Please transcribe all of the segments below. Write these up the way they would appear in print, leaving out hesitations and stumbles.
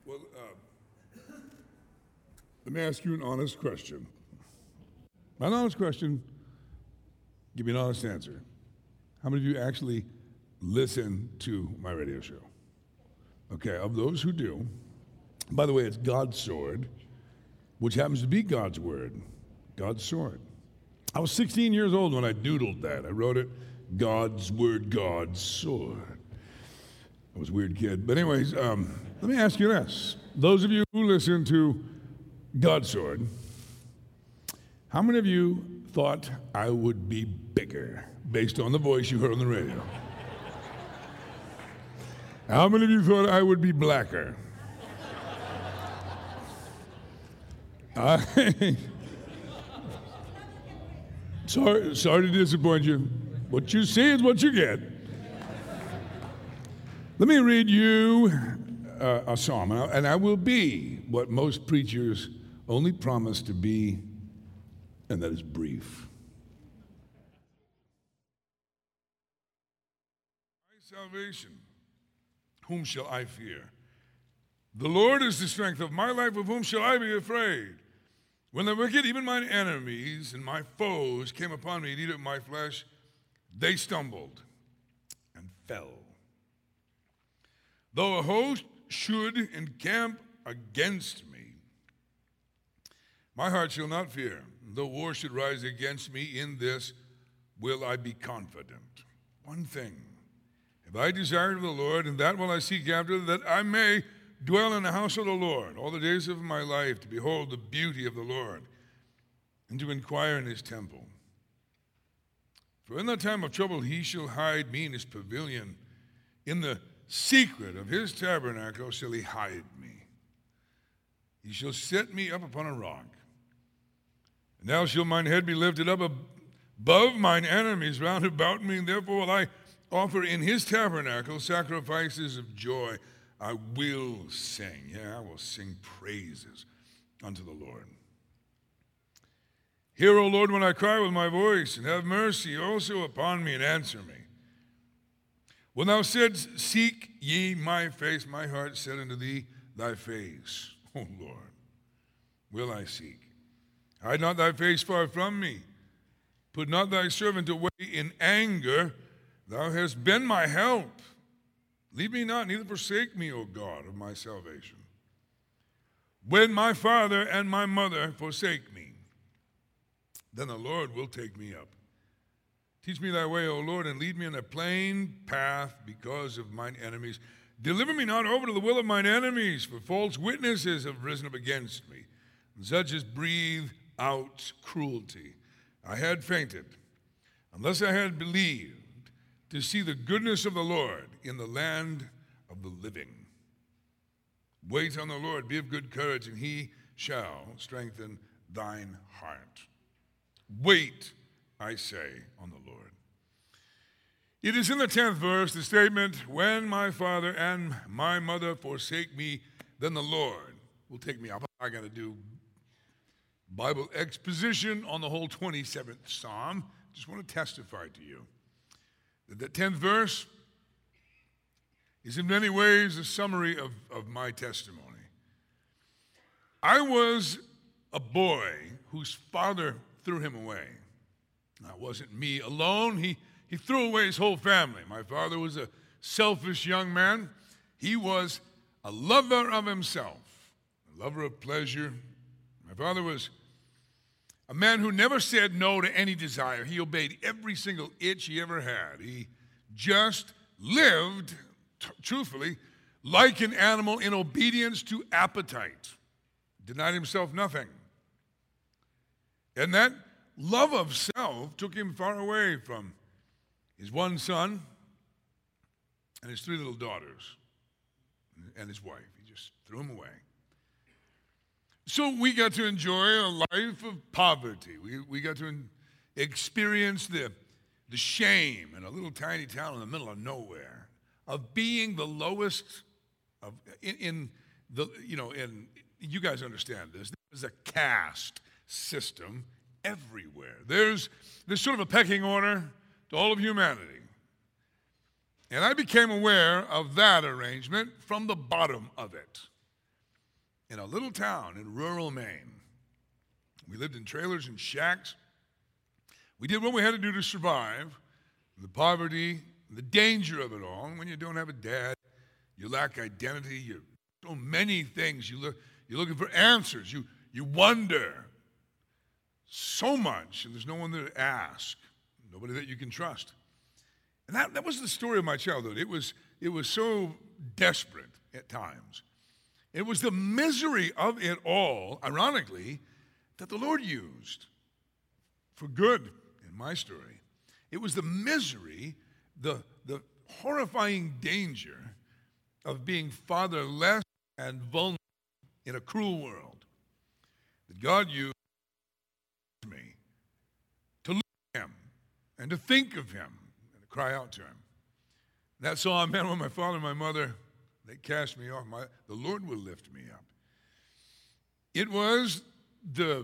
Well, let me ask you an honest question. An honest question, give me an honest answer. How many of you actually listen to my radio show? Okay, of those who do, by the way, it's God's sword, which happens to be God's word, God's sword. I was 16 years old when I doodled that. I wrote it, God's word, God's sword. I was a weird kid. But anyways, let me ask you this. Those of you who listen to God's sword, how many of you thought I would be bigger based on the voice you heard on the radio? How many of you thought I would be blacker? Sorry to disappoint you. What you see is what you get. Let me read you a psalm, and I will be what most preachers only promise to be, and that is brief. My salvation, whom shall I fear? The Lord is the strength of my life, of whom shall I be afraid? When the wicked, even mine enemies and my foes, came upon me to eat of my flesh, they stumbled and fell. Though a host should encamp against me, my heart shall not fear. Though war should rise against me, in this will I be confident. One thing have I desired of the Lord, and that will I seek after, that I may dwell in the house of the Lord all the days of my life, to behold the beauty of the Lord, and to inquire in his temple. For in the time of trouble he shall hide me in his pavilion. In the secret of his tabernacle shall he hide me. He shall set me up upon a rock. And now shall mine head be lifted up above mine enemies round about me, and therefore will I offer in his tabernacle sacrifices of joy. I will sing, I will sing praises unto the Lord. Hear, O Lord, when I cry with my voice, and have mercy also upon me, and answer me. When thou saidst, seek ye my face, my heart said unto thee, thy face, O Lord, will I seek. Hide not thy face far from me. Put not thy servant away in anger. Thou hast been my help. Leave me not, neither forsake me, O God of my salvation. When my father and my mother forsake me, then the Lord will take me up. Teach me thy way, O Lord, and lead me in a plain path because of mine enemies. Deliver me not over to the will of mine enemies, for false witnesses have risen up against me, and such as breathe out cruelty. I had fainted, unless I had believed to see the goodness of the Lord in the land of the living. Wait on the Lord, be of good courage, and he shall strengthen thine heart. Wait, I say, on the Lord. It is in the 10th verse, the statement, when my father and my mother forsake me, then the Lord will take me up. I got to do Bible exposition on the whole 27th Psalm. Just want to testify to you. The 10th verse is in many ways a summary of my testimony. I was a boy whose father threw him away. Now, it wasn't me alone. He threw away his whole family. My father was a selfish young man. He was a lover of himself, a lover of pleasure. My father was a man who never said no to any desire. He obeyed every single itch he ever had. He just lived, truthfully, like an animal in obedience to appetite. Denied himself nothing. And that love of self took him far away from his one son and his 3 little daughters and his wife. He just threw them away. So we got to enjoy a life of poverty. We got to experience the shame in a little tiny town in the middle of nowhere of being the lowest of in you guys understand this. There's a caste system everywhere. There's sort of a pecking order to all of humanity. And I became aware of that arrangement from the bottom of it. in a little town in rural Maine. We lived in trailers and shacks. We did what we had to do to survive, the poverty, the danger of it all. And when you don't have a dad, you lack identity, so many things. You're looking for answers. You wonder so much, and there's no one to ask, nobody that you can trust. And that was the story of my childhood. It was so desperate at times. It was the misery of it all, ironically, that the Lord used for good in my story. It was the misery, the horrifying danger of being fatherless and vulnerable in a cruel world that God used me to look at him and to think of him and to cry out to him. That's all I meant when my father and my mother, they cast me off. The Lord will lift me up. It was the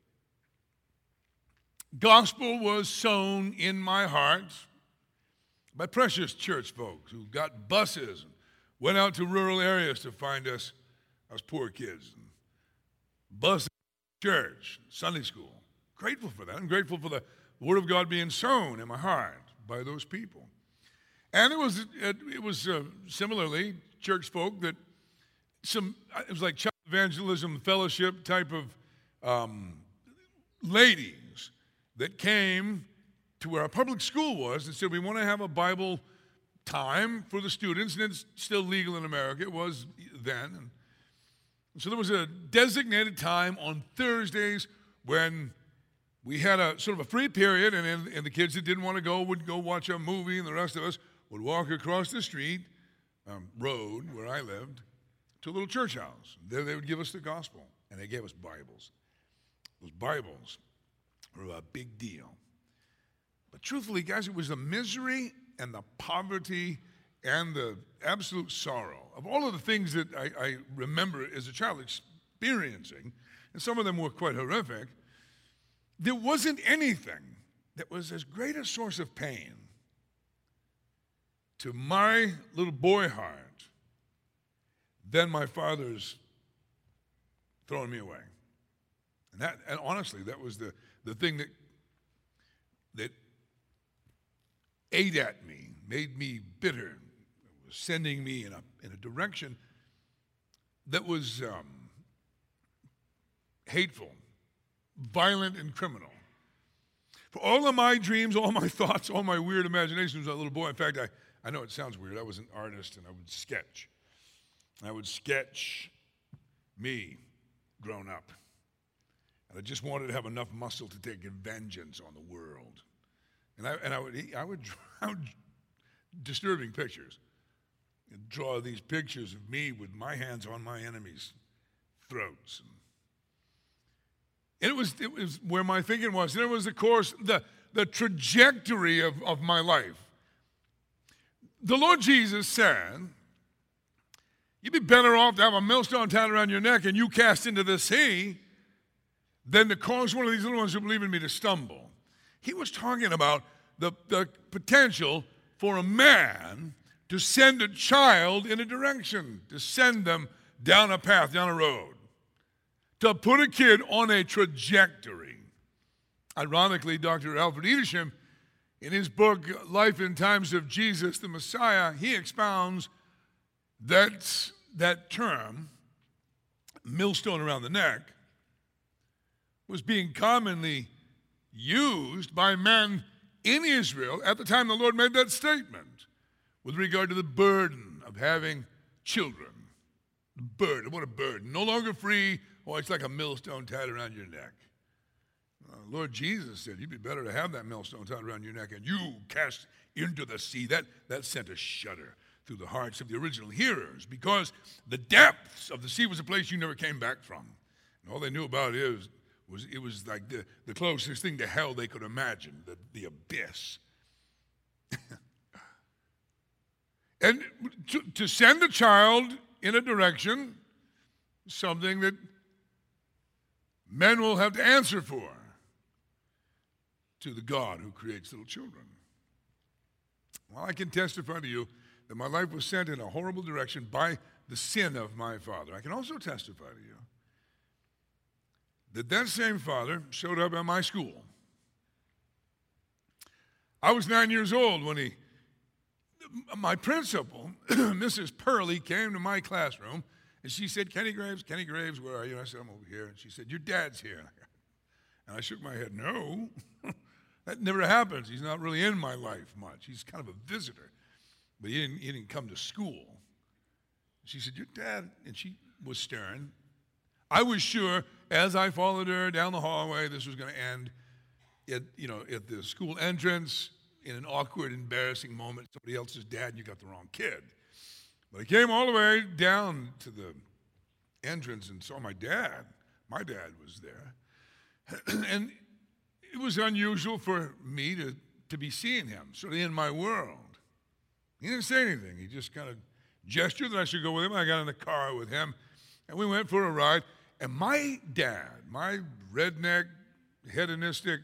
gospel was sown in my heart by precious church folks who got buses and went out to rural areas to find us poor kids. And buses, church, Sunday school. Grateful for that. I'm grateful for the word of God being sown in my heart by those people. And it was similarly church folk that it was like child evangelism fellowship type of ladies that came to where our public school was and said, we want to have a Bible time for the students, and it's still legal in America. It was then. And so there was a designated time on Thursdays when we had a sort of a free period, and the kids that didn't want to go would go watch a movie, and the rest of us would walk across the street, road where I lived, to a little church house. There they would give us the gospel, and they gave us Bibles. Those Bibles were a big deal. But truthfully, guys, it was the misery and the poverty and the absolute sorrow of all of the things that I remember as a child experiencing, and some of them were quite horrific. There wasn't anything that was as great a source of pain to my little boy heart than my father's throwing me away. And honestly, that was the thing that ate at me, made me bitter, was sending me in a direction that was hateful, violent, and criminal. For all of my dreams, all my thoughts, all my weird imaginations as a little boy, in fact, I know it sounds weird, I was an artist and I would sketch. I would sketch me grown up. And I just wanted to have enough muscle to take vengeance on the world. And I would draw disturbing pictures. I'd draw these pictures of me with my hands on my enemies' throats. And it was where my thinking was. And it was, of course, the trajectory of my life. The Lord Jesus said, you'd be better off to have a millstone tied around your neck and you cast into the sea than to cause one of these little ones who believe in me to stumble. He was talking about the potential for a man to send a child in a direction, to send them down a path, down a road, to put a kid on a trajectory. Ironically, Dr. Alfred Edesham, in his book, Life in Times of Jesus, the Messiah, he expounds that term, millstone around the neck, was being commonly used by men in Israel at the time the Lord made that statement with regard to the burden of having children. The burden, what a burden. No longer free, it's like a millstone tied around your neck. Lord Jesus said, you'd be better to have that millstone tied around your neck and you cast into the sea. That sent a shudder through the hearts of the original hearers because the depths of the sea was a place you never came back from. And all they knew about it was like the closest thing to hell they could imagine, the abyss. And to send a child in a direction, something that men will have to answer for to the God who creates little children. Well, I can testify to you that my life was sent in a horrible direction by the sin of my father. I can also testify to you that that same father showed up at my school. I was 9 years old when my principal, Mrs. Purley, came to my classroom, and she said, Kenny Graves, where are you? And I said, I'm over here. And she said, your dad's here. And I shook my head, no, that never happens. He's not really in my life much. He's kind of a visitor. But he didn't come to school. She said, your dad, and she was stern. I was sure as I followed her down the hallway, this was going to end at the school entrance in an awkward, embarrassing moment. Somebody else's dad, and you got the wrong kid. But I came all the way down to the entrance and saw my dad. My dad was there. And it was unusual for me to be seeing him, sort of in my world. He didn't say anything. He just kind of gestured that I should go with him. I got in the car with him, and we went for a ride. And my dad, my redneck, hedonistic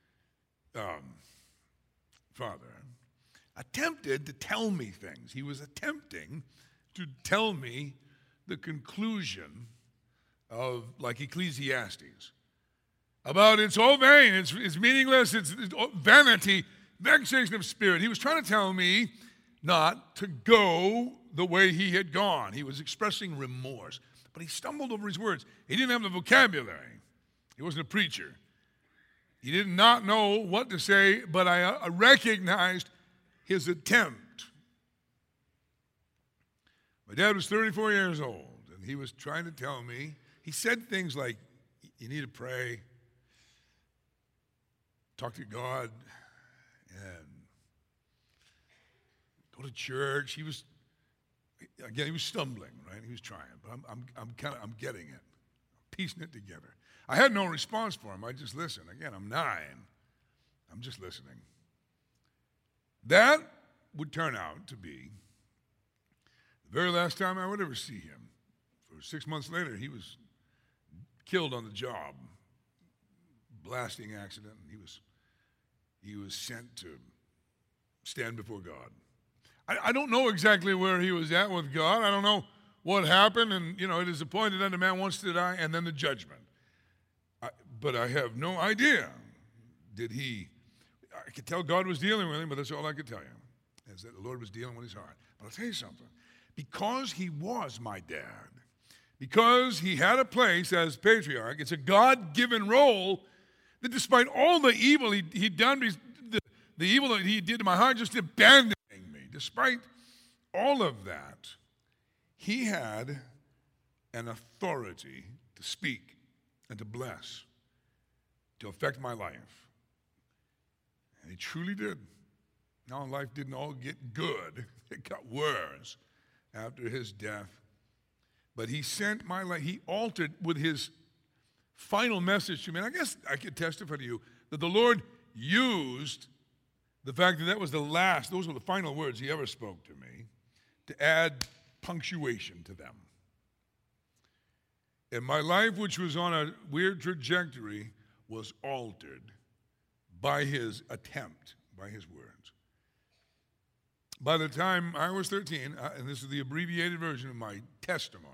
father, attempted to tell me things. He was attempting to tell me the conclusion of, like Ecclesiastes, about it's all vain, it's meaningless, it's vanity, vexation of spirit. He was trying to tell me not to go the way he had gone. He was expressing remorse, but he stumbled over his words. He didn't have the vocabulary. He wasn't a preacher. He did not know what to say, but I recognized his attempt. My dad was 34 years old, and he was trying to tell me, he said things like, you need to pray, talk to God, and go to church. He was stumbling, right? He was trying, but I'm getting it, piecing it together. I had no response for him. I just listened. Again, I'm 9. I'm just listening. That would turn out to be the very last time I would ever see him. For 6 months later, he was killed on the job, blasting accident, and he was sent to stand before God. I don't know exactly where he was at with God. I don't know what happened, and it is appointed unto man once to die, and then the judgment. But I have no idea. I could tell God was dealing with him, but that's all I could tell you, is that the Lord was dealing with his heart. But I'll tell you something. Because he was my dad, because he had a place as patriarch, it's a God-given role that despite all the evil he'd done, the evil that he did to my heart, just abandoning me, despite all of that, he had an authority to speak and to bless, to affect my life. And he truly did. Now, life didn't all get good. It got worse after his death. But he sent my life, he altered with his final message to me. And I guess I could testify to you that the Lord used the fact that was those were the final words he ever spoke to me, to add punctuation to them. And my life, which was on a weird trajectory, was altered by his attempt, by his words. By the time I was 13, and this is the abbreviated version of my testimony,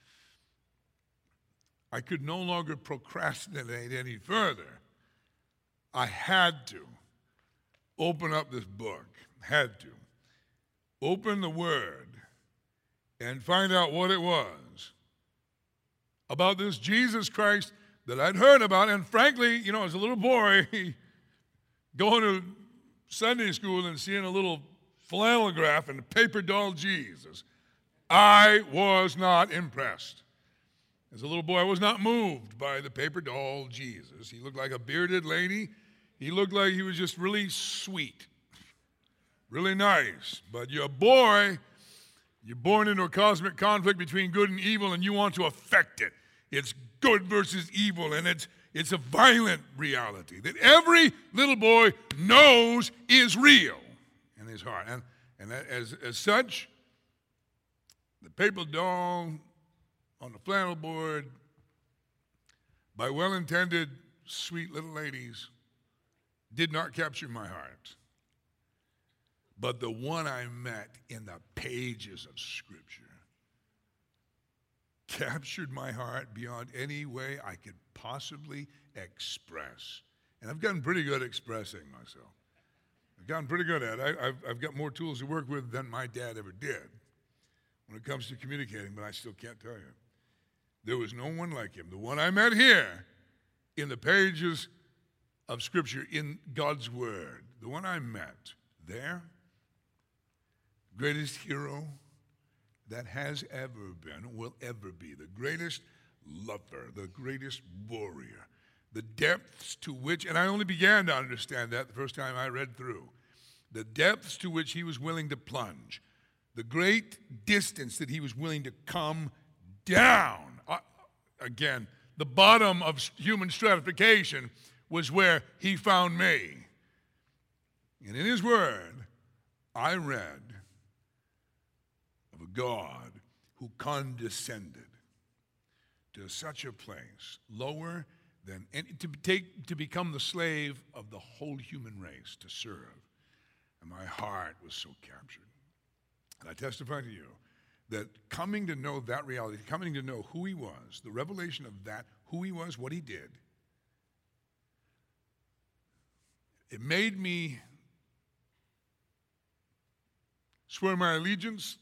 I could no longer procrastinate any further. I had to open up this book, had to open the Word and find out what it was about this Jesus Christ that I'd heard about. And frankly, as a little boy, going to Sunday school and seeing a little flannelograph and a paper doll Jesus, I was not impressed. As a little boy, I was not moved by the paper doll Jesus. He looked like a bearded lady. He looked like he was just really sweet, really nice. But you're a boy, you're born into a cosmic conflict between good and evil, and you want to affect it. It's good versus evil, and it's a violent reality that every little boy knows is real in his heart. And as such, the paper doll on the flannel board by well-intended, sweet little ladies did not capture my heart. But the one I met in the pages of Scripture captured my heart beyond any way I could possibly express. And I've gotten pretty good at expressing myself. I've gotten pretty good at it. I've got more tools to work with than my dad ever did when it comes to communicating, but I still can't tell you. There was no one like him. The one I met here in the pages of Scripture, in God's Word, the one I met there, greatest hero that has ever been, will ever be, the greatest lover, the greatest warrior, the depths to which, and I only began to understand that the first time I read through, the depths to which he was willing to plunge, the great distance that he was willing to come down. Again, the bottom of human stratification was where he found me. And in his word, I read of a God who condescended to such a place, lower than, and to become the slave of the whole human race, to serve. And my heart was so captured. And I testify to you that coming to know that reality, coming to know who he was, the revelation of that, who he was, what he did, it made me swear my allegiance.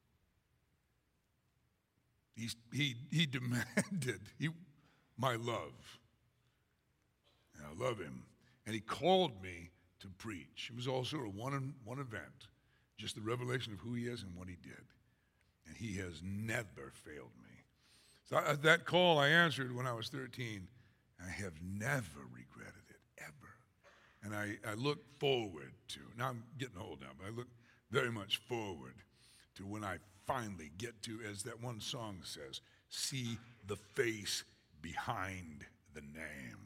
He demanded my love. And I love him. And he called me to preach. It was also a one event, just the revelation of who he is and what he did. And he has never failed me. So that call I answered when I was 13, I have never regretted it, ever. And I look forward to, now I'm getting old now, but I look very much forward to when I finally get to, as that one song says, see the face behind the name.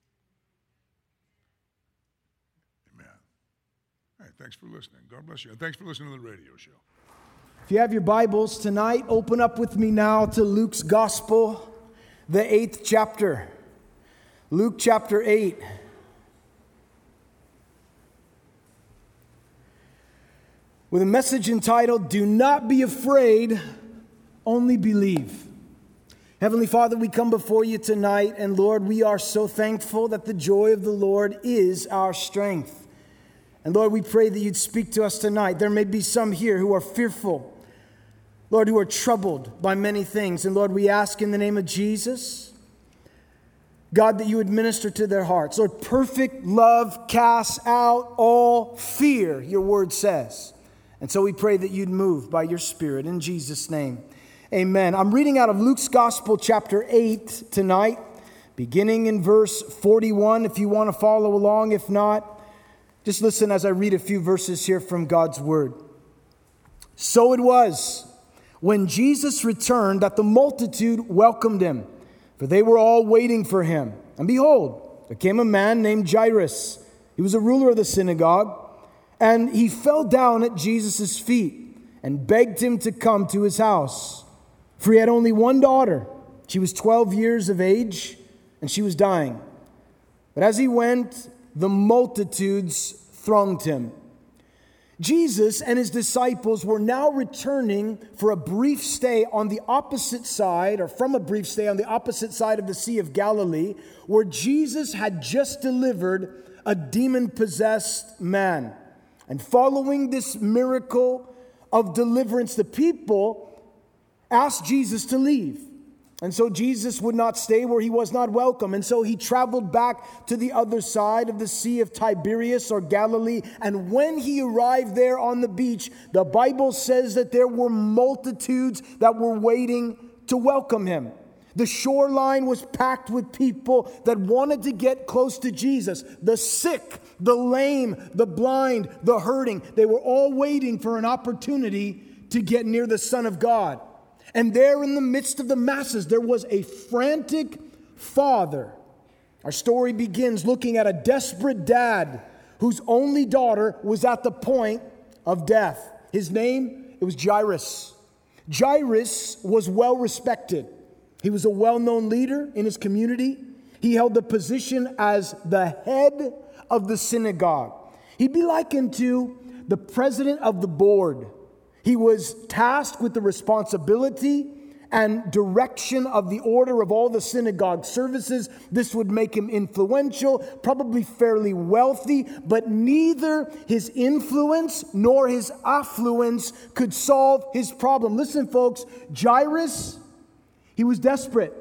Amen. All right, thanks for listening. God bless you. And thanks for listening to the radio show. If you have your Bibles tonight, open up with me now to Luke's Gospel, the 8th chapter. Luke chapter 8. With a message entitled, Do Not Be Afraid, Only Believe. Heavenly Father, we come before you tonight, and Lord, we are so thankful that the joy of the Lord is our strength. And Lord, we pray that you'd speak to us tonight. There may be some here who are fearful, Lord, who are troubled by many things. And Lord, we ask in the name of Jesus, God, that you would minister to their hearts. Lord, perfect love casts out all fear, your word says. And so we pray that you'd move by your Spirit in Jesus' name. Amen. I'm reading out of Luke's Gospel, chapter 8 tonight, beginning in verse 41. If you want to follow along, if not, just listen as I read a few verses here from God's Word. So it was, when Jesus returned, that the multitude welcomed him, for they were all waiting for him. And behold, there came a man named Jairus. He was a ruler of the synagogue. And he fell down at Jesus' feet and begged him to come to his house. For he had only one daughter. She was 12 years of age, and she was dying. But as he went, the multitudes thronged him. Jesus and his disciples were now returning for a brief stay on the opposite side, or from a brief stay on the opposite side of the Sea of Galilee, where Jesus had just delivered a demon-possessed man. And following this miracle of deliverance, the people asked Jesus to leave. And so Jesus would not stay where he was not welcome. And so he traveled back to the other side of the Sea of Tiberias or Galilee. And when he arrived there on the beach, the Bible says that there were multitudes that were waiting to welcome him. The shoreline was packed with people that wanted to get close to Jesus. The sick, the lame, the blind, the hurting. They were all waiting for an opportunity to get near the Son of God. And there in the midst of the masses, there was a frantic father. Our story begins looking at a desperate dad whose only daughter was at the point of death. His name, it was Jairus. Jairus was well respected. He was a well-known leader in his community. He held the position as the head of the synagogue. He'd be likened to the president of the board. He was tasked with the responsibility and direction of the order of all the synagogue services. This would make him influential, probably fairly wealthy, but neither his influence nor his affluence could solve his problem. Listen, folks, Jairus, he was desperate.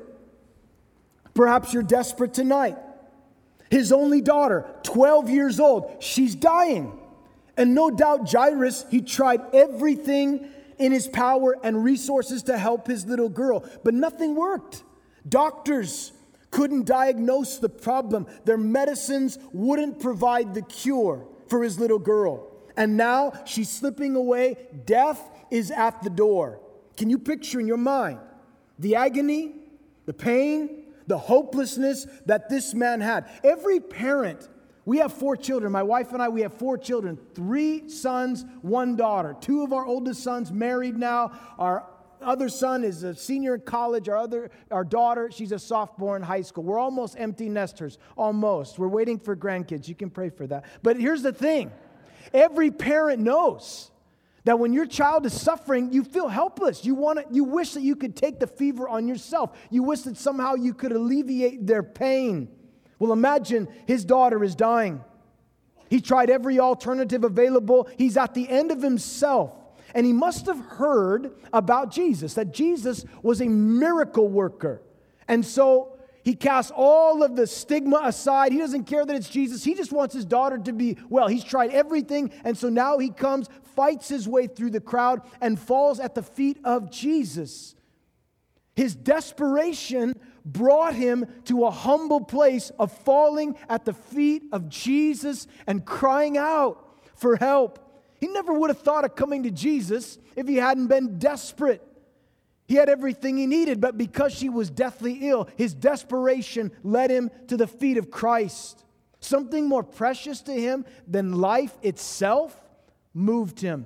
Perhaps you're desperate tonight. His only daughter, 12 years old, she's dying. And no doubt Jairus, he tried everything in his power and resources to help his little girl, but nothing worked. Doctors couldn't diagnose the problem. Their medicines wouldn't provide the cure for his little girl. And now she's slipping away. Death is at the door. Can you picture in your mind the agony, the pain, the hopelessness that this man had? Every parent, we have 4 children. My wife and I, we have 4 children. 3 sons, 1 daughter. 2 of our oldest sons married now. Our other son is a senior in college. Our daughter, she's a sophomore in high school. We're almost empty nesters. Almost. We're waiting for grandkids. You can pray for that. But here's the thing. Every parent knows that when your child is suffering, you feel helpless. You wish that you could take the fever on yourself. You wish that somehow you could alleviate their pain. Well, imagine his daughter is dying. He tried every alternative available. He's at the end of himself. And he must have heard about Jesus, that Jesus was a miracle worker. And so he casts all of the stigma aside. He doesn't care that it's Jesus. He just wants his daughter to be well. He's tried everything. And so now he comes, fights his way through the crowd, and falls at the feet of Jesus. His desperation brought him to a humble place of falling at the feet of Jesus and crying out for help. He never would have thought of coming to Jesus if he hadn't been desperate. He had everything he needed, but because she was deathly ill, his desperation led him to the feet of Christ. Something more precious to him than life itself moved him.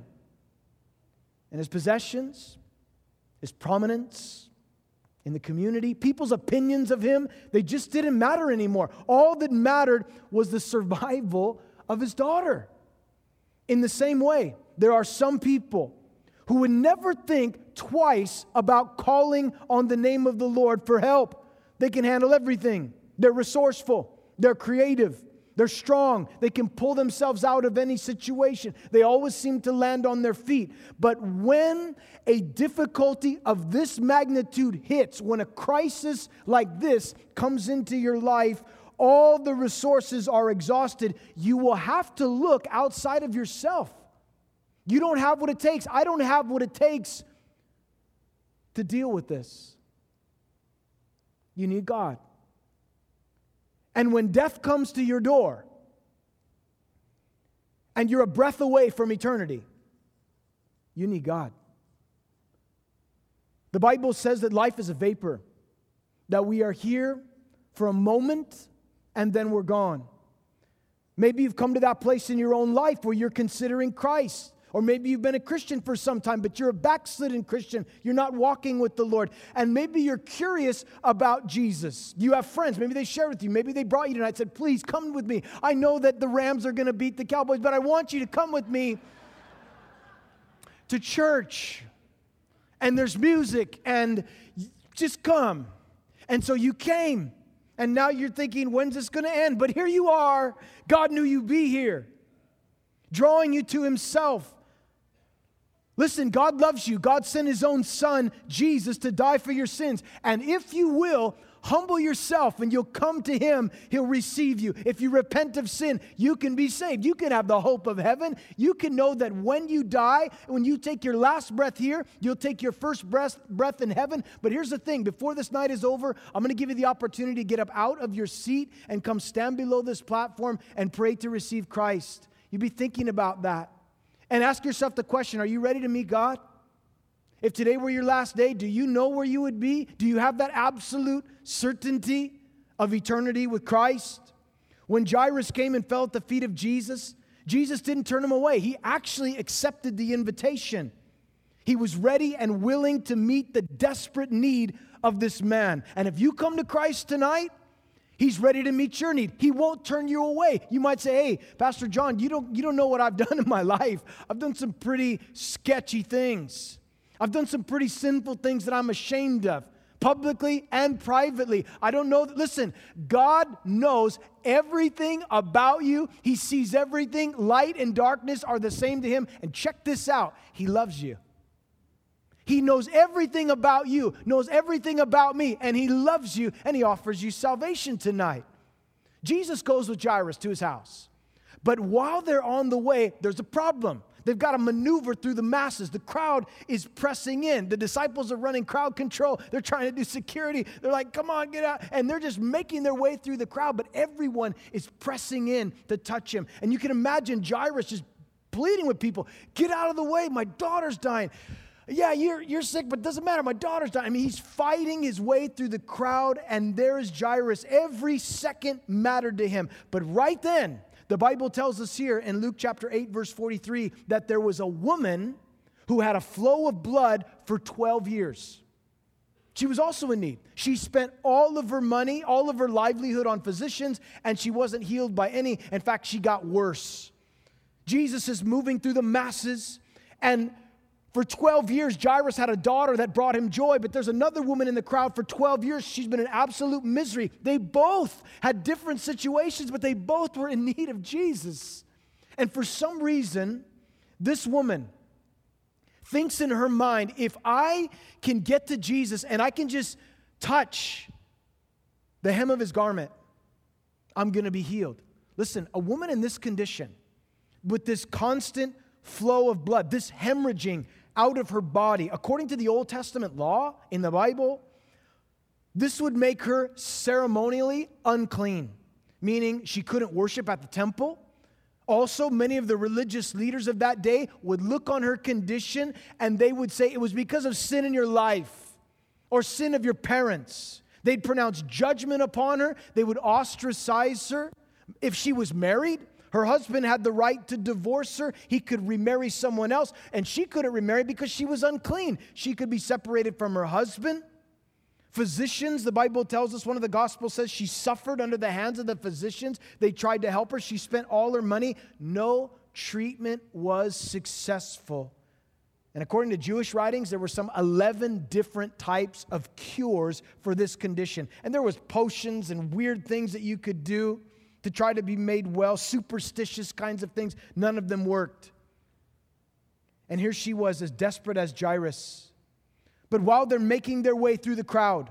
And his possessions, his prominence in the community, people's opinions of him, they just didn't matter anymore. All that mattered was the survival of his daughter. In the same way, there are some people who would never think twice about calling on the name of the Lord for help. They can handle everything. They're resourceful. They're creative. They're strong. They can pull themselves out of any situation. They always seem to land on their feet. But when a difficulty of this magnitude hits, when a crisis like this comes into your life, all the resources are exhausted. You will have to look outside of yourself. You don't have what it takes. I don't have what it takes to deal with this. You need God. And when death comes to your door, and you're a breath away from eternity, you need God. The Bible says that life is a vapor, that we are here for a moment and then we're gone. Maybe you've come to that place in your own life where you're considering Christ. Or maybe you've been a Christian for some time, but you're a backslidden Christian. You're not walking with the Lord. And maybe you're curious about Jesus. You have friends. Maybe they shared with you. Maybe they brought you tonight and said, please come with me. I know that the Rams are going to beat the Cowboys, but I want you to come with me to church. And there's music, and just come. And so you came. And now you're thinking, when's this going to end? But here you are. God knew you'd be here, drawing you to Himself. Listen, God loves you. God sent His own Son, Jesus, to die for your sins. And if you will, humble yourself and you'll come to Him, He'll receive you. If you repent of sin, you can be saved. You can have the hope of heaven. You can know that when you die, when you take your last breath here, you'll take your first breath in heaven. But here's the thing. Before this night is over, I'm going to give you the opportunity to get up out of your seat and come stand below this platform and pray to receive Christ. You be thinking about that. And ask yourself the question, are you ready to meet God? If today were your last day, do you know where you would be? Do you have that absolute certainty of eternity with Christ? When Jairus came and fell at the feet of Jesus, Jesus didn't turn him away. He actually accepted the invitation. He was ready and willing to meet the desperate need of this man. And if you come to Christ tonight, He's ready to meet your need. He won't turn you away. You might say, hey, Pastor John, you don't know what I've done in my life. I've done some pretty sketchy things. I've done some pretty sinful things that I'm ashamed of, publicly and privately. I don't know. Listen, God knows everything about you. He sees everything. Light and darkness are the same to him. And check this out. He loves you. He knows everything about you, knows everything about me, and he loves you, and he offers you salvation tonight. Jesus goes with Jairus to his house. But while they're on the way, there's a problem. They've got to maneuver through the masses. The crowd is pressing in. The disciples are running crowd control. They're trying to do security. They're like, come on, get out. And they're just making their way through the crowd, but everyone is pressing in to touch him. And you can imagine Jairus just pleading with people, get out of the way, my daughter's dying. Yeah, you're sick, but it doesn't matter, my daughter's dying. I mean, he's fighting his way through the crowd, and there's Jairus. Every second mattered to him. But right then, the Bible tells us here in Luke chapter 8, verse 43, that there was a woman who had a flow of blood for 12 years. She was also in need. She spent all of her money, all of her livelihood on physicians, and she wasn't healed by any. In fact, she got worse. Jesus is moving through the masses, and for 12 years, Jairus had a daughter that brought him joy, but there's another woman in the crowd for 12 years. She's been in absolute misery. They both had different situations, but they both were in need of Jesus. And for some reason, this woman thinks in her mind, if I can get to Jesus and I can just touch the hem of his garment, I'm going to be healed. Listen, a woman in this condition, with this constant flow of blood, this hemorrhaging out of her body, according to the Old Testament law in the Bible, this would make her ceremonially unclean, meaning she couldn't worship at the temple. Also, many of the religious leaders of that day would look on her condition and they would say it was because of sin in your life or sin of your parents. They'd pronounce judgment upon her. They would ostracize her. If she was married, her husband had the right to divorce her. He could remarry someone else, and she couldn't remarry because she was unclean. She could be separated from her husband. Physicians, the Bible tells us, one of the Gospels says she suffered under the hands of the physicians. They tried to help her. She spent all her money. No treatment was successful. And according to Jewish writings, there were some 11 different types of cures for this condition. And there was potions and weird things that you could do to try to be made well, superstitious kinds of things. None of them worked. And here she was, as desperate as Jairus. But while they're making their way through the crowd,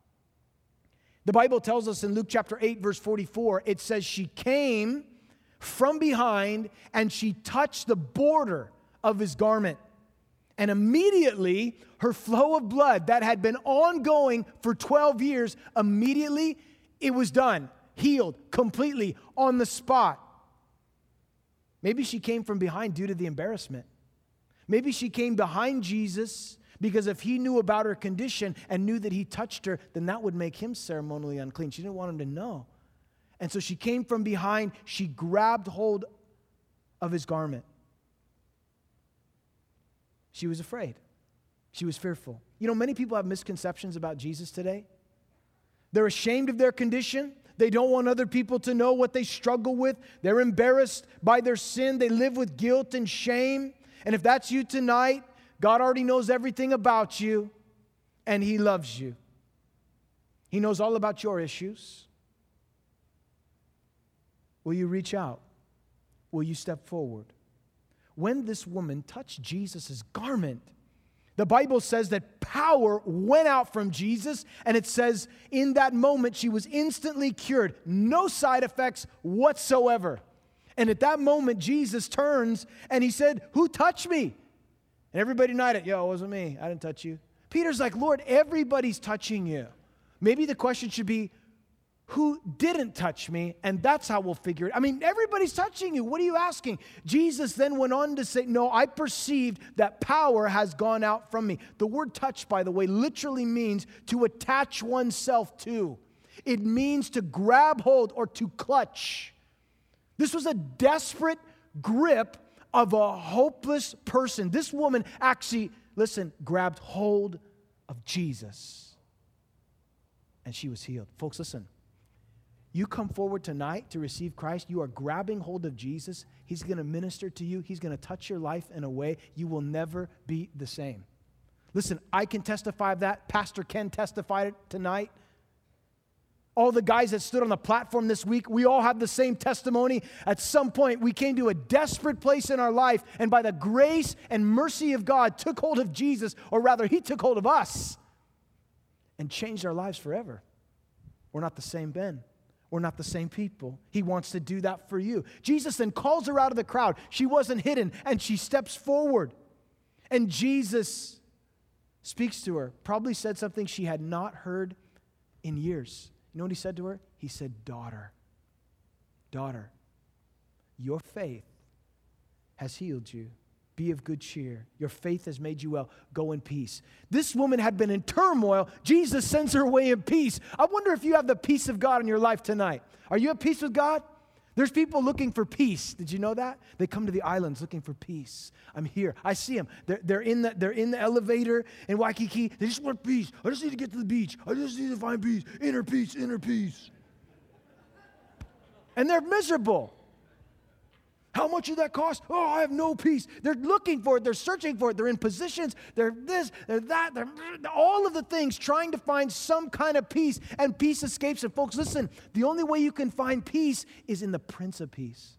the Bible tells us in Luke chapter 8, verse 44, it says she came from behind and she touched the border of his garment. And immediately, her flow of blood that had been ongoing for 12 years, immediately it was done. Healed completely on the spot. Maybe she came from behind due to the embarrassment. Maybe she came behind Jesus because if he knew about her condition and knew that he touched her, then that would make him ceremonially unclean. She didn't want him to know. And so she came from behind. She grabbed hold of his garment. She was afraid. She was fearful. You know, many people have misconceptions about Jesus today. They're ashamed of their condition. They don't want other people to know what they struggle with. They're embarrassed by their sin. They live with guilt and shame. And if that's you tonight, God already knows everything about you, and he loves you. He knows all about your issues. Will you reach out? Will you step forward? When this woman touched Jesus' garment, the Bible says that power went out from Jesus, and it says in that moment she was instantly cured. No side effects whatsoever. And at that moment, Jesus turns and he said, "Who touched me?" And everybody nodded. "Yo, it wasn't me. I didn't touch you." Peter's like, "Lord, everybody's touching you." Maybe the question should be, who didn't touch me? And that's how we'll figure it. I mean, everybody's touching you. What are you asking? Jesus then went on to say, "No, I perceived that power has gone out from me." The word touch, by the way, literally means to attach oneself to. It means to grab hold or to clutch. This was a desperate grip of a hopeless person. This woman actually, listen, grabbed hold of Jesus. And she was healed. Folks, listen. You come forward tonight to receive Christ, you are grabbing hold of Jesus. He's going to minister to you. He's going to touch your life in a way you will never be the same. Listen, I can testify of that. Pastor Ken testified tonight. All the guys that stood on the platform this week, we all have the same testimony. At some point, we came to a desperate place in our life, and by the grace and mercy of God, took hold of Jesus, or rather, He took hold of us and changed our lives forever. We're not the same Ben. We're not the same people. He wants to do that for you. Jesus then calls her out of the crowd. She wasn't hidden, and she steps forward. And Jesus speaks to her, probably said something she had not heard in years. You know what He said to her? He said, daughter, your faith has healed you. Be of good cheer. Your faith has made you well. Go in peace. This woman had been in turmoil. Jesus sends her away in peace. I wonder if you have the peace of God in your life tonight. Are you at peace with God? There's people looking for peace. Did you know that? They come to the islands looking for peace. I'm here. I see them. They're in the elevator in Waikiki. They just want peace. I just need to get to the beach. I just need to find peace. Inner peace, inner peace. And they're miserable. How much did that cost? Oh, I have no peace. They're looking for it. They're searching for it. They're in positions. They're this, they're that. They're all of the things trying to find some kind of peace, and peace escapes them. Folks, listen, the only way you can find peace is in the Prince of Peace.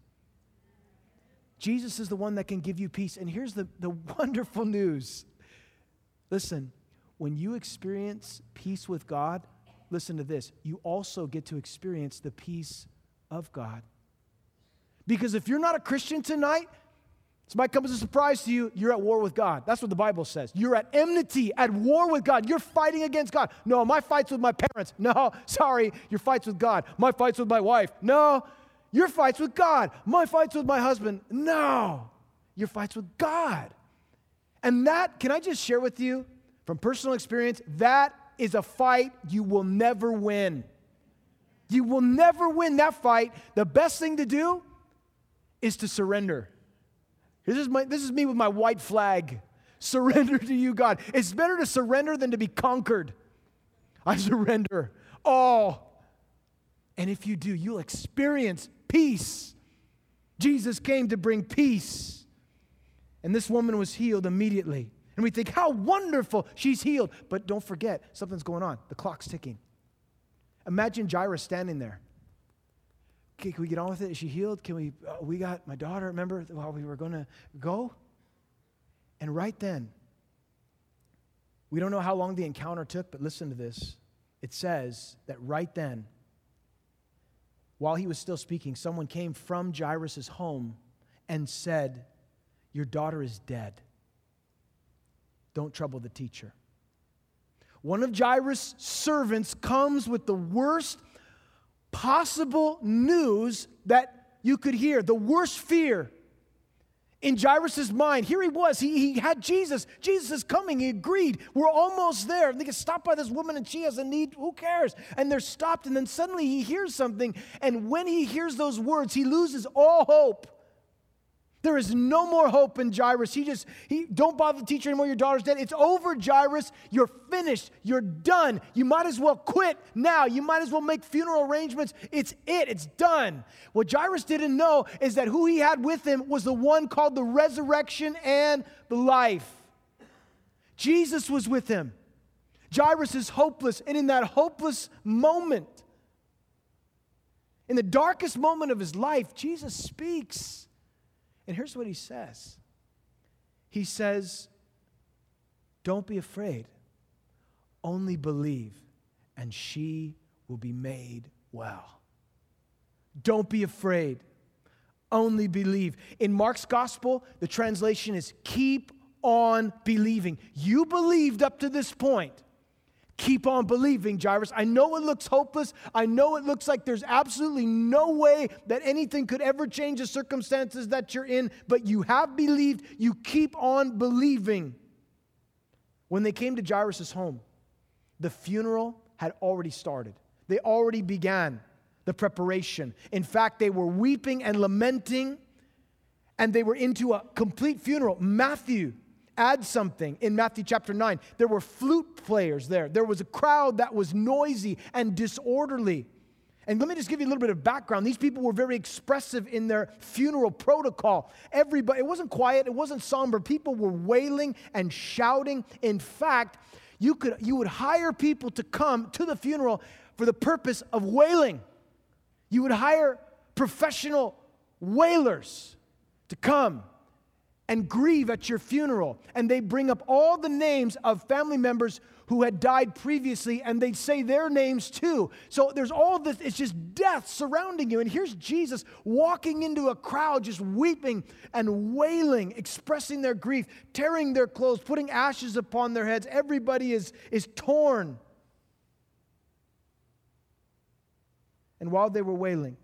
Jesus is the one that can give you peace. And here's the wonderful news. Listen, when you experience peace with God, listen to this, you also get to experience the peace of God. Because if you're not a Christian tonight, this might come as a surprise to you, you're at war with God. That's what the Bible says. You're at enmity, at war with God. You're fighting against God. No, my fight's with my parents. No, sorry, your fight's with God. My fight's with my wife. No, your fight's with God. My fight's with my husband. No, your fight's with God. And that, can I just share with you from personal experience, that is a fight you will never win. You will never win that fight. The best thing to do is to surrender. This is me with my white flag. Surrender to you, God. It's better to surrender than to be conquered. I surrender all. And if you do, you'll experience peace. Jesus came to bring peace. And this woman was healed immediately. And we think, how wonderful, she's healed. But don't forget, something's going on. The clock's ticking. Imagine Jairus standing there. Okay, can we get on with it? Is she healed? Can we got my daughter, remember, while we were going to go? And right then, we don't know how long the encounter took, but listen to this. It says that right then, while he was still speaking, someone came from Jairus' home and said, your daughter is dead. Don't trouble the teacher. One of Jairus' servants comes with the worst possible news that you could hear, the worst fear in Jairus' mind. Here he was, he had Jesus. Jesus is coming, he agreed. We're almost there. They get stopped by this woman and she has a need, who cares? And they're stopped, and then suddenly he hears something, and when he hears those words, he loses all hope. There is no more hope in Jairus. He don't bother the teacher anymore. Your daughter's dead. It's over, Jairus. You're finished. You're done. You might as well quit now. You might as well make funeral arrangements. It's done. What Jairus didn't know is that who he had with him was the one called the resurrection and the life. Jesus was with him. Jairus is hopeless. And in that hopeless moment, in the darkest moment of his life, Jesus speaks. And here's what he says. He says, don't be afraid. Only believe, and she will be made well. Don't be afraid. Only believe. In Mark's gospel, the translation is keep on believing. You believed up to this point. Keep on believing, Jairus. I know it looks hopeless. I know it looks like there's absolutely no way that anything could ever change the circumstances that you're in, but you have believed. You keep on believing. When they came to Jairus' home, the funeral had already started. They already began the preparation. In fact, they were weeping and lamenting, and they were into a complete funeral. Matthew adds something in Matthew chapter 9. There were flute players there. There was a crowd that was noisy and disorderly. And let me just give you a little bit of background. These people were very expressive in their funeral protocol. Everybody, it wasn't quiet, it wasn't somber. People were wailing and shouting. In fact, you would hire people to come to the funeral for the purpose of wailing. You would hire professional wailers to come and grieve at your funeral. And they bring up all the names of family members who had died previously, and they'd say their names too. So there's all this, it's just death surrounding you. And here's Jesus walking into a crowd, just weeping and wailing, expressing their grief, tearing their clothes, putting ashes upon their heads. Everybody is torn. And while they were wailing,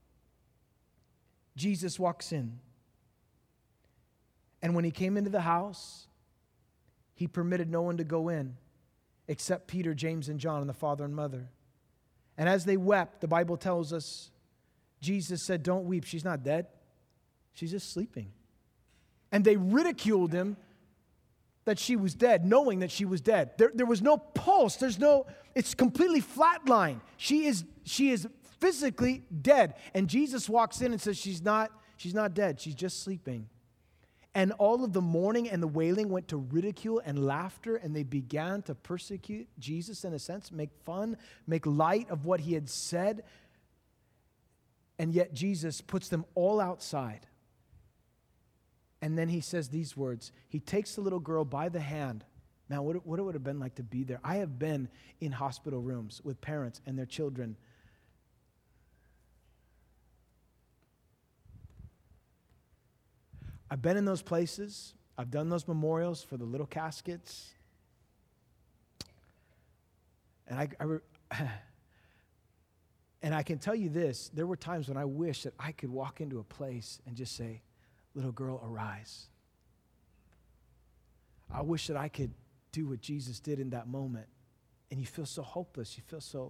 Jesus walks in. And when he came into the house, he permitted no one to go in except Peter, James, and John, and the father and mother. And as they wept, the Bible tells us, Jesus said, "Don't weep, she's not dead. She's just sleeping." And they ridiculed him that she was dead, knowing that she was dead. There was no pulse. It's completely flatline. She is physically dead. And Jesus walks in and says, she's not dead. She's just sleeping. And all of the mourning and the wailing went to ridicule and laughter, and they began to persecute Jesus in a sense, make fun, make light of what he had said. And yet Jesus puts them all outside. And then he says these words. He takes the little girl by the hand. Now, what it would have been like to be there. I have been in hospital rooms with parents and their children. I've been in those places. I've done those memorials for the little caskets. And I can tell you this, there were times when I wish that I could walk into a place and just say, "Little girl, arise." I wish that I could do what Jesus did in that moment. And you feel so hopeless. You feel so,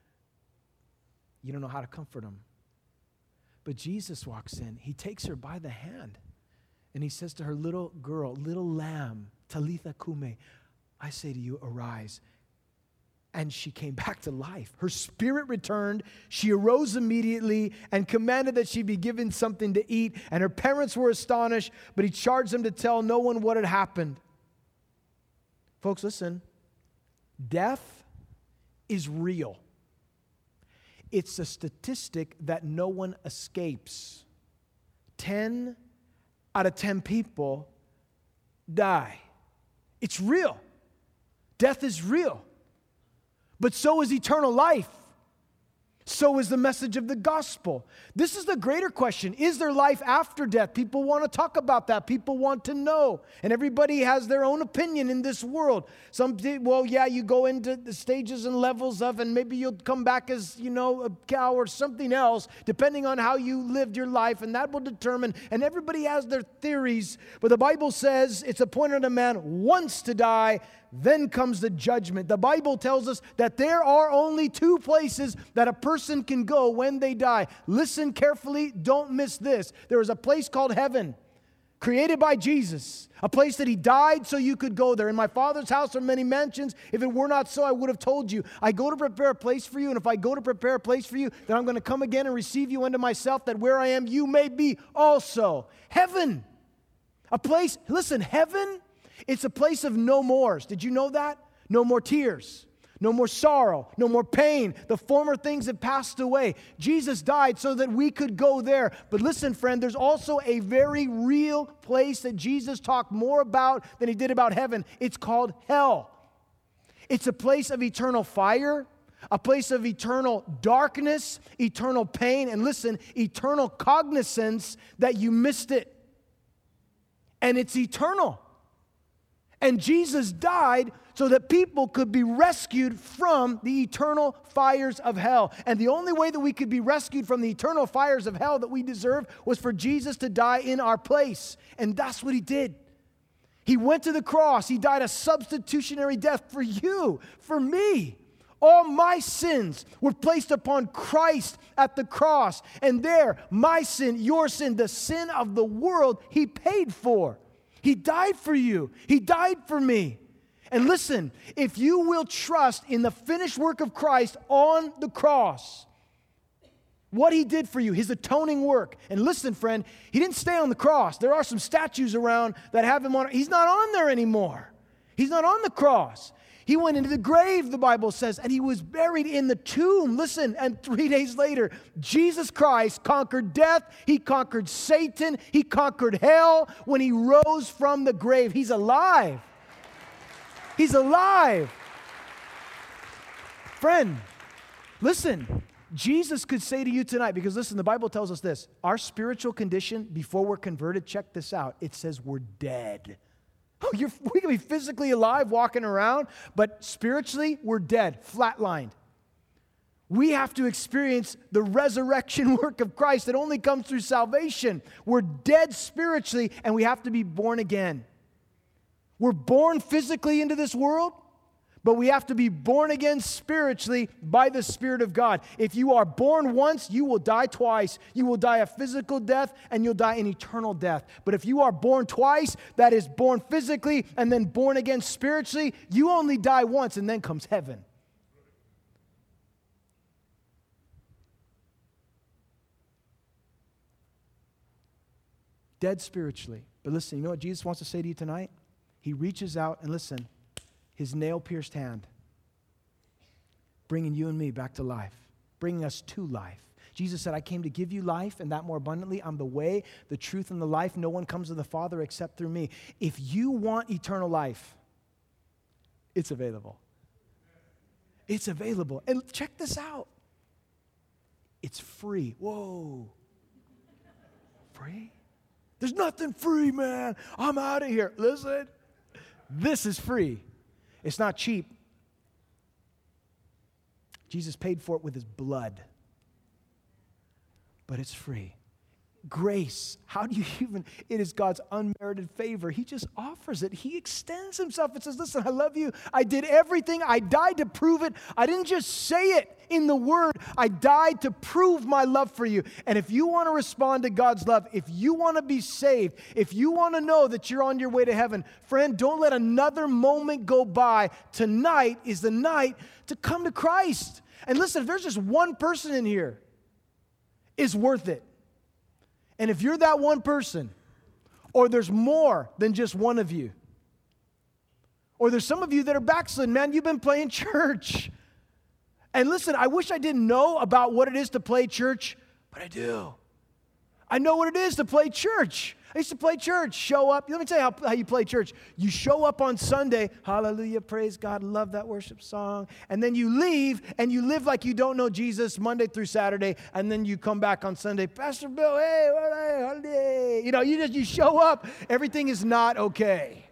you don't know how to comfort them. But Jesus walks in. He takes her by the hand. And he says to her, "Little girl, little lamb, Talitha kume, I say to you, arise." And she came back to life. Her spirit returned. She arose immediately and commanded that she be given something to eat. And her parents were astonished, but he charged them to tell no one what had happened. Folks, listen. Death is real. It's a statistic that no one escapes. 10 out of 10 people die. It's real. Death is real. But so is eternal life. So is the message of the gospel. This is the greater question. Is there life after death? People want to talk about that. People want to know. And everybody has their own opinion in this world. Some say, well, yeah, you go into the stages and levels of, and maybe you'll come back as, a cow or something else, depending on how you lived your life, and that will determine. And everybody has their theories. But the Bible says it's appointed a man once to die, then comes the judgment. The Bible tells us that there are only 2 places that a person can go when they die. Listen carefully, don't miss this. There is a place called heaven, created by Jesus, a place that he died so you could go there. In my Father's house are many mansions. If it were not so, I would have told you. I go to prepare a place for you, and if I go to prepare a place for you, then I'm going to come again and receive you unto myself, that where I am, you may be also. Heaven, a place, listen, heaven, it's a place of no mores. Did you know that? No more tears, no more sorrow, no more pain. The former things have passed away. Jesus died so that we could go there. But listen, friend, there's also a very real place that Jesus talked more about than he did about heaven. It's called hell. It's a place of eternal fire, a place of eternal darkness, eternal pain, and listen, eternal cognizance that you missed it. And it's eternal. And Jesus died so that people could be rescued from the eternal fires of hell. And the only way that we could be rescued from the eternal fires of hell that we deserve was for Jesus to die in our place. And that's what he did. He went to the cross. He died a substitutionary death for you, for me. All my sins were placed upon Christ at the cross. And there, my sin, your sin, the sin of the world, he paid for. He died for you. He died for me. And listen, if you will trust in the finished work of Christ on the cross, What he did for you, his atoning work. And listen, friend, he didn't stay on the cross. There are some statues around that have him on. He's not on there anymore. He's not on the cross. He went into the grave, the Bible says, and he was buried in the tomb. Listen, and 3 days later, Jesus Christ conquered death. He conquered Satan. He conquered hell when he rose from the grave. He's alive. He's alive. Friend, listen. Jesus could say to you tonight, because listen, the Bible tells us this. Our spiritual condition before we're converted, check this out. It says we're dead. Oh, we can be physically alive walking around, but spiritually, we're dead, flatlined. We have to experience the resurrection work of Christ that only comes through salvation. We're dead spiritually, and we have to be born again. We're born physically into this world, but we have to be born again spiritually by the Spirit of God. If you are born once, you will die twice. You will die a physical death and you'll die an eternal death. But if you are born twice, that is born physically and then born again spiritually, you only die once and then comes heaven. Dead spiritually. But listen, you know what Jesus wants to say to you tonight? He reaches out and listen. His nail-pierced hand, bringing you and me back to life, bringing us to life. Jesus said, I came to give you life and that more abundantly. I'm the way, the truth, and the life. No one comes to the Father except through me. If you want eternal life, it's available. It's available. And check this out. It's free. Whoa. Free? There's nothing free, man. I'm out of here. Listen, this is free. It's not cheap. Jesus paid for it with his blood. But it's free. Grace, how do you even, it is God's unmerited favor. He just offers it. He extends himself and says, listen, I love you. I did everything. I died to prove it. I didn't just say it in the word. I died to prove my love for you. And if you want to respond to God's love, if you want to be saved, if you want to know that you're on your way to heaven, friend, don't let another moment go by. Tonight is the night to come to Christ. And listen, if there's just one person in here, it's worth it. And if you're that one person, or there's more than just one of you, or there's some of you that are backslidden, man, you've been playing church. And listen, I wish I didn't know about what it is to play church, but I do. I know what it is to play church. I used to play church, show up. Let me tell you how you play church. You show up on Sunday, hallelujah, praise God, love that worship song. And then you leave and you live like you don't know Jesus Monday through Saturday. And then you come back on Sunday, Pastor Bill, hey, holiday. You know, you show up. Everything is not okay.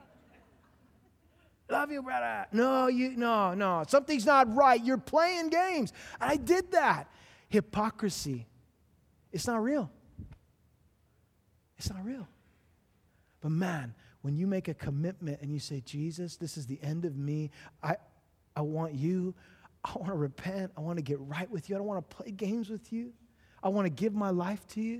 Love you, brother. No. Something's not right. You're playing games. And I did that. Hypocrisy. It's not real. It's not real. But man, when you make a commitment and you say, Jesus, this is the end of me. I want you. I want to repent. I want to get right with you. I don't want to play games with you. I want to give my life to you.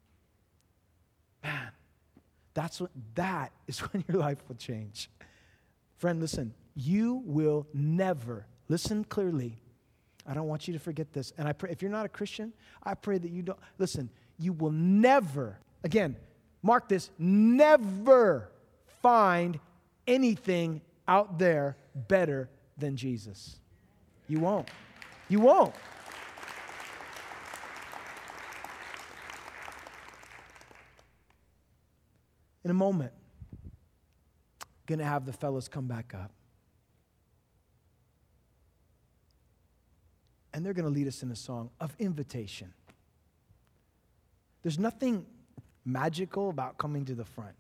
Man, that is when your life will change. Friend, listen, you will never, listen clearly. I don't want you to forget this. And I pray, if you're not a Christian, I pray that you don't, listen, you will never, again, mark this, never find anything out there better than Jesus. You won't. You won't. In a moment, I'm going to have the fellas come back up. And they're going to lead us in a song of invitation. There's nothing magical about coming to the front.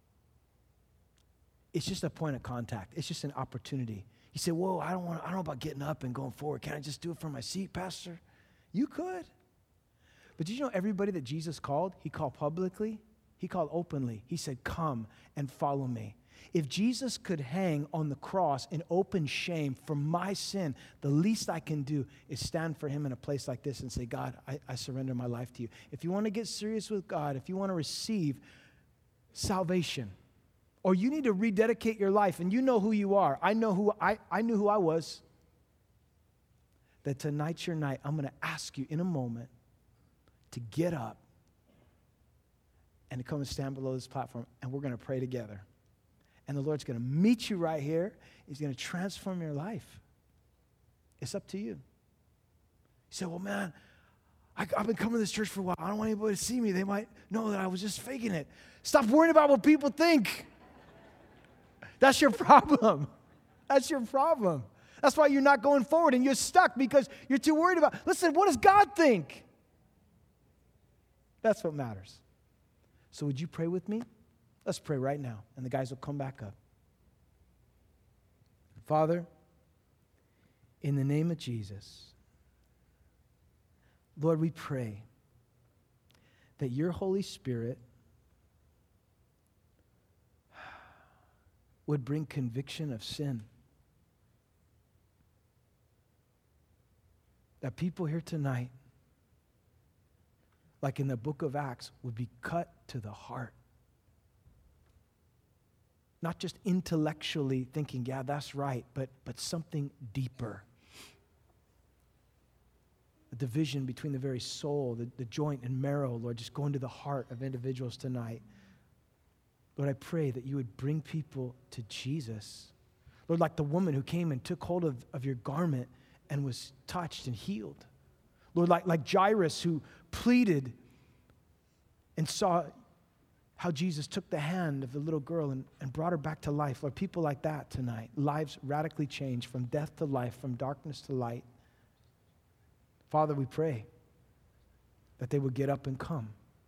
It's just a point of contact. It's just an opportunity. You say, whoa, I don't know about getting up and going forward. Can I just do it from my seat, Pastor? You could. But did you know everybody that Jesus called, he called publicly, he called openly. He said, come and follow me. If Jesus could hang on the cross in open shame for my sin, the least I can do is stand for him in a place like this and say, God, I surrender my life to you. If you want to get serious with God, if you want to receive salvation, or you need to rededicate your life, and you know who you are. I knew who I was. That tonight's your night. I'm going to ask you in a moment to get up and to come and stand below this platform, and we're going to pray together. And the Lord's going to meet you right here. He's going to transform your life. It's up to you. You say, well, man, I've been coming to this church for a while. I don't want anybody to see me. They might know that I was just faking it. Stop worrying about what people think. That's your problem. That's your problem. That's why you're not going forward and you're stuck because you're too worried about, listen, what does God think? That's what matters. So would you pray with me? Let's pray right now, and the guys will come back up. Father, in the name of Jesus, Lord, we pray that your Holy Spirit would bring conviction of sin. That people here tonight, like in the book of Acts, would be cut to the heart. Not just intellectually thinking, yeah, that's right, but something deeper. The division between the very soul, the joint and marrow, Lord, just go into the heart of individuals tonight. Lord, I pray that you would bring people to Jesus. Lord, like the woman who came and took hold of your garment and was touched and healed. Lord, like Jairus who pleaded and saw how Jesus took the hand of the little girl and brought her back to life. Lord, people like that tonight, lives radically changed from death to life, from darkness to light. Father, we pray that they would get up and come.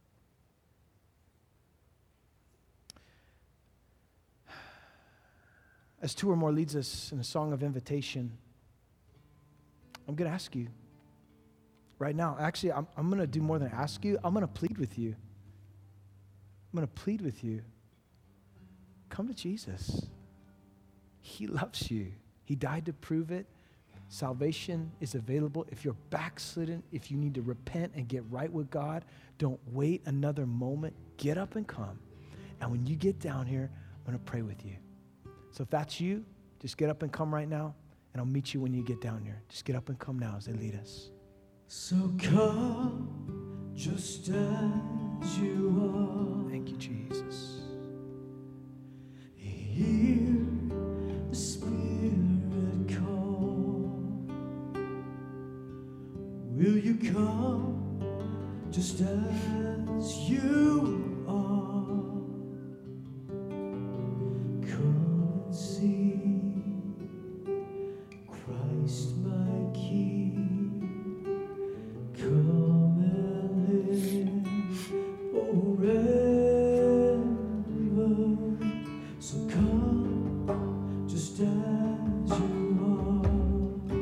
As two or more leads us in a song of invitation, I'm going to ask you right now. Actually, I'm going to do more than ask you. I'm going to plead with you. I'm going to plead with you. Come to Jesus. He loves you. He died to prove it. Salvation is available. If you're backslidden, if you need to repent and get right with God, don't wait another moment. Get up and come. And when you get down here, I'm going to pray with you. So if that's you, just get up and come right now, and I'll meet you when you get down here. Just get up and come now as they lead us. So come just as you are. Thank you, Jesus. Hear the Spirit call. Will you come just as you are? Come and see Christ my King. Come and live forever. So come just as you are.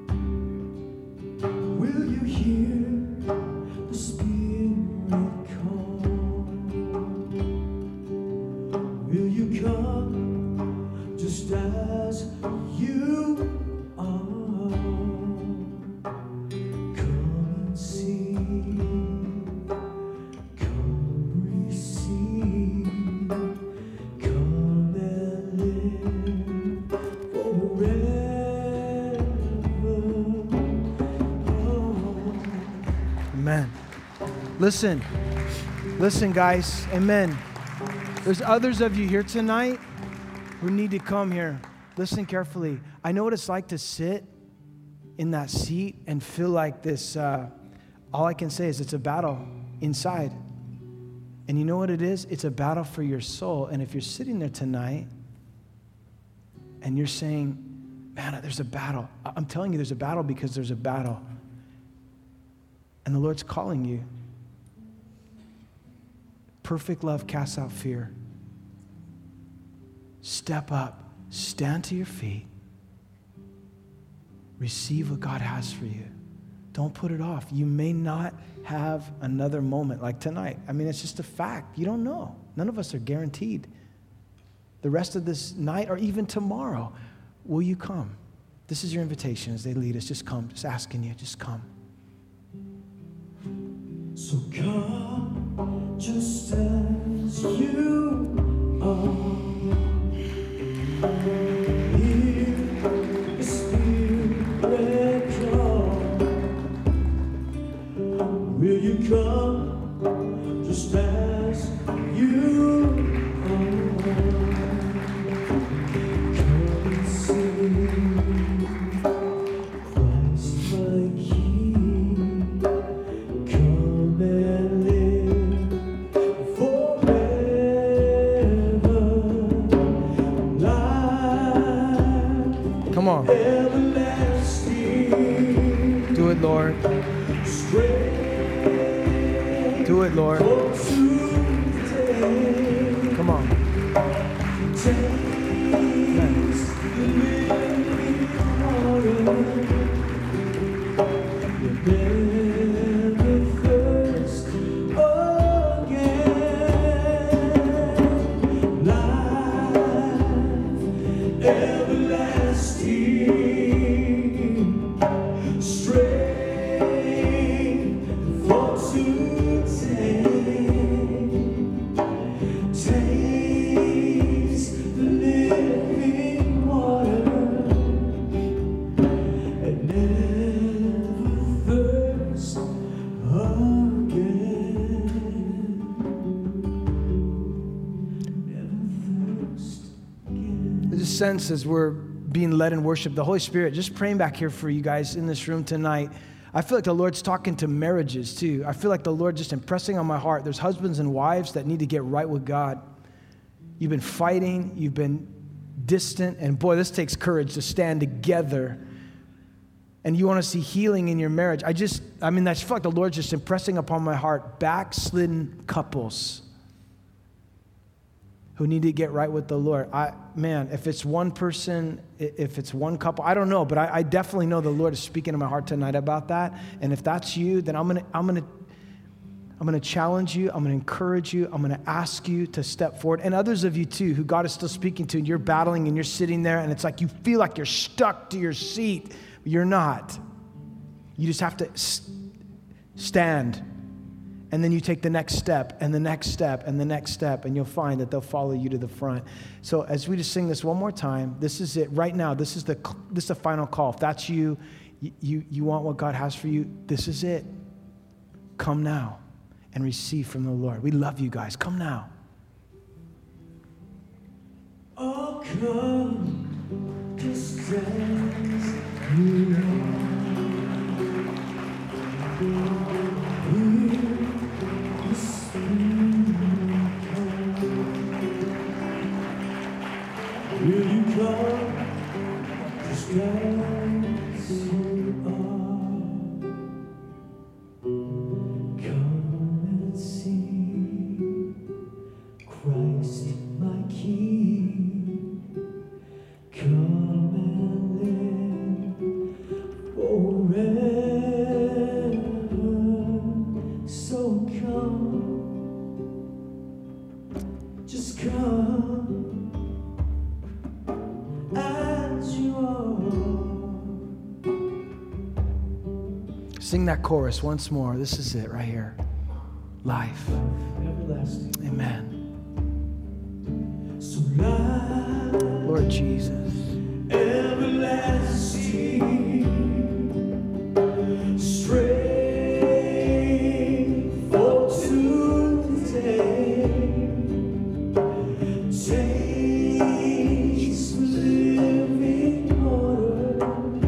Will you hear the Spirit call? Will you come just as you are? Come and see, come receive, come and live forever. Oh. Amen. Listen, guys. Amen. There's others of you here tonight who need to come here. Listen carefully. I know what it's like to sit in that seat and feel like this. All I can say is it's a battle inside. And you know what it is? It's a battle for your soul. And if you're sitting there tonight and you're saying, man, there's a battle. I'm telling you there's a battle because there's a battle. And the Lord's calling you. Perfect love casts out fear. Step up. Stand to your feet. Receive what God has for you. Don't put it off. You may not have another moment like tonight. I mean, it's just a fact. You don't know. None of us are guaranteed. The rest of this night or even tomorrow, will you come? This is your invitation as they lead us. Just come. Just asking you. Just come. So come just as you are. Hear the Spirit call. Will you come just as you are. Come and see Christ my King. Come and live forever. Life Come on. everlasting. Do it, Lord. Do it, Lord. Come on. Sense as we're being led in worship, the Holy Spirit just praying back here for you guys in this room tonight. I feel like the Lord's talking to marriages too. I feel like the Lord just impressing on my heart. There's husbands and wives that need to get right with God. You've been fighting, you've been distant, and boy, this takes courage to stand together. And you want to see healing in your marriage. I feel like the Lord's just impressing upon my heart backslidden couples who need to get right with the Lord. If it's one person, if it's one couple, I don't know, but I definitely know the Lord is speaking to my heart tonight about that. And if that's you, then I'm gonna challenge you, I'm gonna encourage you, I'm gonna ask you to step forward. And others of you too, who God is still speaking to, and you're battling and you're sitting there and it's like you feel like you're stuck to your seat, but you're not. You just have to stand. And then you take the next step and the next step and the next step, and you'll find that they'll follow you to the front. So as we just sing this one more time, this is it right now. This is the final call. If that's you want what God has for you, this is it. Come now and receive from the Lord. We love you guys. Come now. Oh, come just as you are. Will you come just as you are? Come and see Christ my King. Come and live forever. So come, just come. Sing that chorus once more. This is it right here. Life. Everlasting. Amen. So life, Lord Jesus. everlasting, strength for today. Taste living water.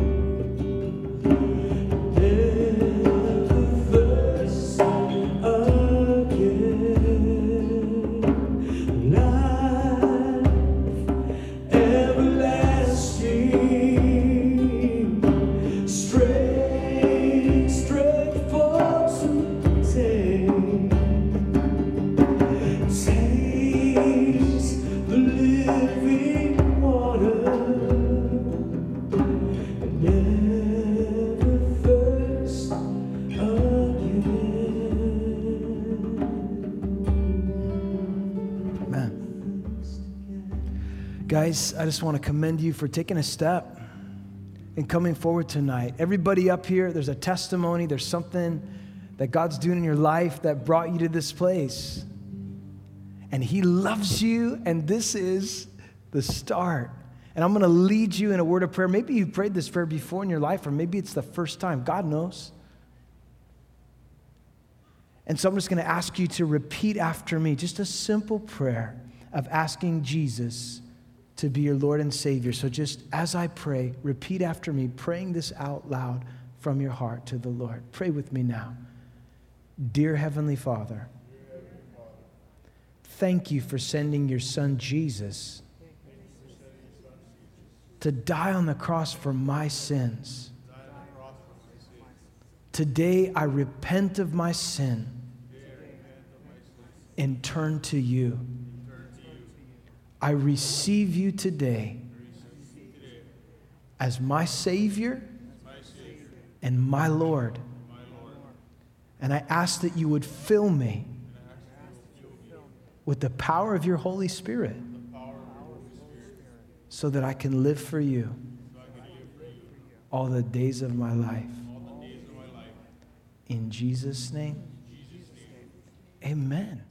Guys, I just want to commend you for taking a step and coming forward tonight. Everybody up here, there's a testimony, there's something that God's doing in your life that brought you to this place. And He loves you, and this is the start. And I'm going to lead you in a word of prayer. Maybe you've prayed this prayer before in your life, or maybe it's the first time. God knows. And so I'm just going to ask you to repeat after me, just a simple prayer of asking Jesus to be your Lord and Savior. So just as I pray, repeat after me, praying this out loud from your heart to the Lord. Pray with me now. Dear Heavenly Father, thank you for sending your Son Jesus to die on the cross for my sins. Today I repent of my sin and turn to you. I receive you today as my Savior and my Lord. And I ask that you would fill me with the power of your Holy Spirit so that I can live for you all the days of my life. In Jesus' name, amen.